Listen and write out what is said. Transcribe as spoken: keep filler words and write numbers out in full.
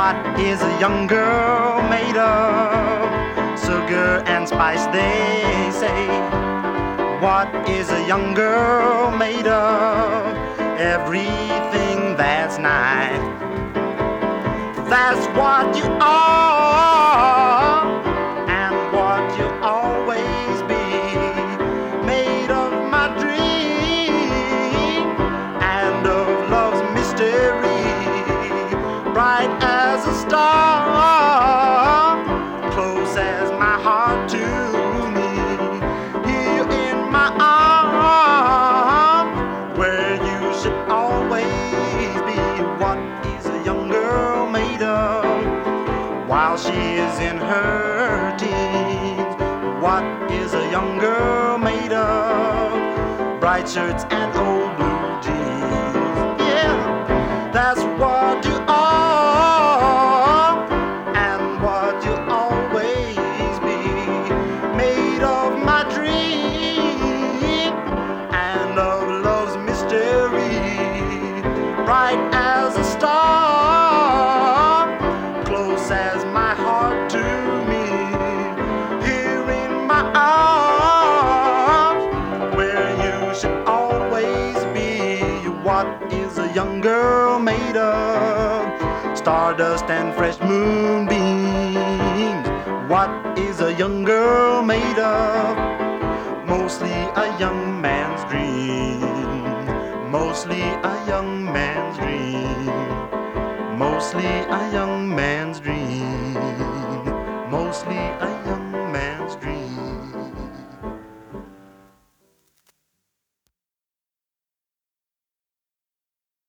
What is a young girl made of? Sugar and spice, they say. What is a young girl made of? Everything that's nice. That's what you are, and what you'll always be. Made of my dream and of love's mystery. Bright as a star, close as my heart to me. Here in my arms, where you should always be. What is a young girl made of? While she is in her teens, what is a young girl made of? Bright shirts and old blue jeans. Yeah, that's what you are, and what you'll always be. Made of my dream and of love's mystery. Bright as a star, close as my heart to me. Here in my arms, where you should always be. What is a young girl made of? Stardust and fresh moonbeams. What is a young girl made of? Mostly a young man's dream. Mostly a young man's dream. Mostly a young man's dream. Mostly a